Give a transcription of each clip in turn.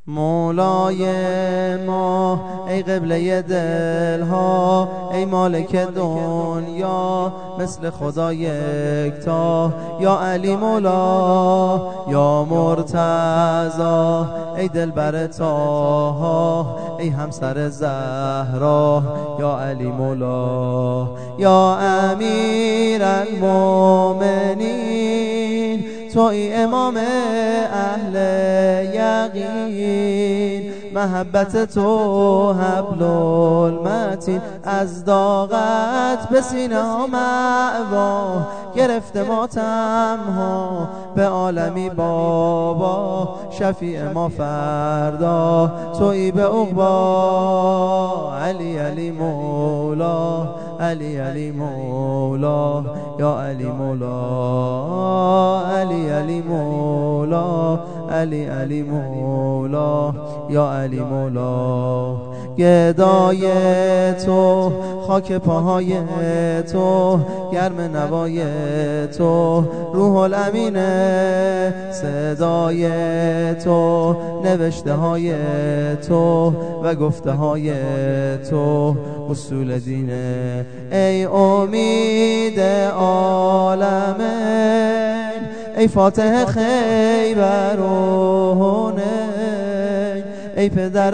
مولای ما ای قبله دلها، ای مالک دنیا مثل خدا یکتا. یا علی مولا یا مرتضی، ای دلبر طاها ای همسر زهرا. یا علی مولا یا امیر المؤمنین، توی امام اهل یقین. محبت تو حبل المتین، از داغت به سینه ها مأوا گرفته ماتم ها. به عالمی بابا شفیع ما فردا، تویی به عقبا. علی علی مولا علی علی مولا یا علی مولا. علی علی مولا علی علی مولا یا علی مولا. گدای تو خاک پاهای تو، گرم نوای تو روح الامینه. صدای تو نوشته های تو و گفته های تو اصول دینه. ای امید عالمین، ای فاتح خیبر و حنین، ای پدر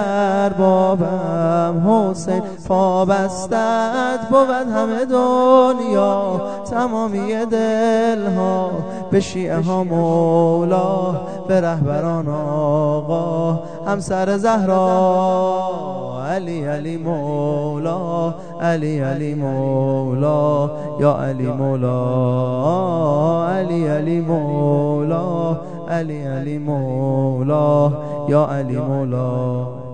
اربابم حسین. پابستت بود همه دنیا، تمامی دلها به شیعه ها مولا، به رهبران آقا همسر زهرا. علی علی مولا علی علی مولا یا علی مولا. علی علی مولا علی علی مولا یا علی مولا.